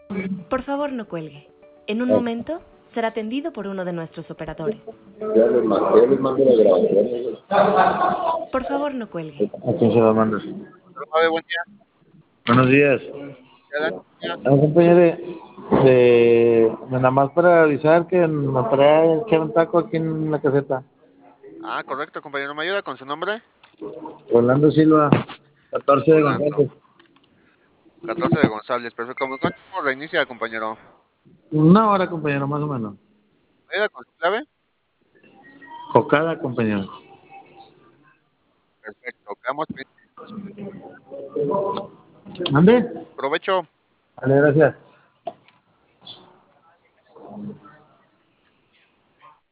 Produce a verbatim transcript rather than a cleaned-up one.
Por favor, no cuelgue. En un momento será atendido por uno de nuestros operadores. Ya les mando, ya les mando la grabación. Por favor, no cuelgue. ¿A quién se la mandas? Hola, buen día. Buenos días. Hola, Ah, compañero, de, nada más para avisar que me paré a echar un taco aquí en la caseta. Ah, correcto, compañero. ¿Me ayuda con su nombre? Orlando Silva, catorce de Orlando. González. catorce de González. Perfecto. ¿Cómo reinicia, compañero? Una hora, compañero, más o menos. ¿Me ayuda con su clave? Cocada, compañero. Perfecto. Quedamos pendientes. ¿Mande? Provecho. Vale, gracias.